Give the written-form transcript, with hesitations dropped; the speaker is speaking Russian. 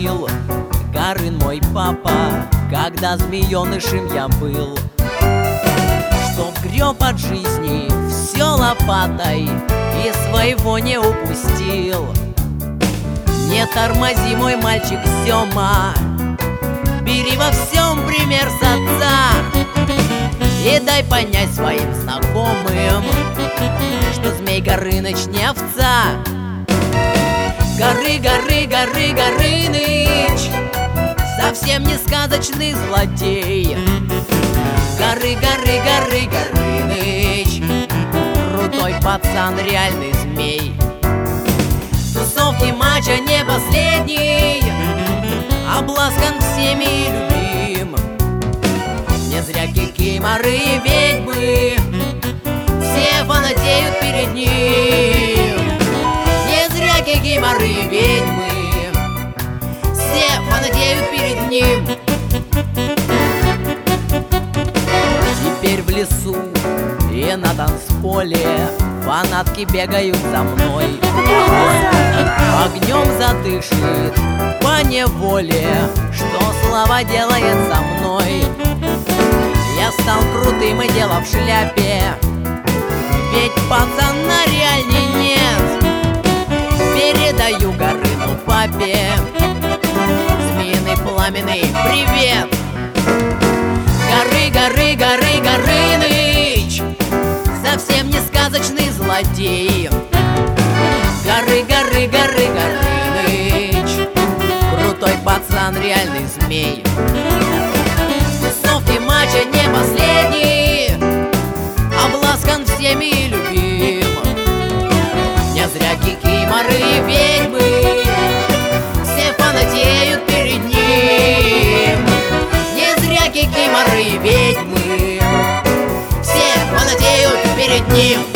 любил Горын мой папа, когда змеенышем я был. Чтоб греб от жизни все лопатой и своего не упустил. Не тормози, мой мальчик Сёма, бери во всем пример с отца. И дай понять своим знакомым, что Змей Горыныч не овца. Горы, горы, горы, Горыныч, совсем не сказочный злодей. Горы, горы, горы, Горыныч, крутой пацан, реальный змей. Тусовки матча не последний, обласкан всеми любим. Не зря кикиморы и ведьмы все фанатеют перед ним. Не зря кикиморы и ведьмы все фанатеют перед ним. Теперь в лесу и на танцполе фанатки бегают за мной. Огнем задышит по неволе, что слава делает со мной. Я стал крутым и дело в шляпе, ведь пацана реальней нет. Передаю Горыну папе змеиный пламенный привет. Горы, горы, горы, Горыныч, совсем не сказочный злодей. Горы, горы, горы, Горыныч, крутой пацан, реальный змей. Тусовки матча не последний, обласкан всеми любим. Не зря кикиморы и ведьмы все фанатеют перед ним. Не зря кикиморы и ведьмы все фанатеют перед ним.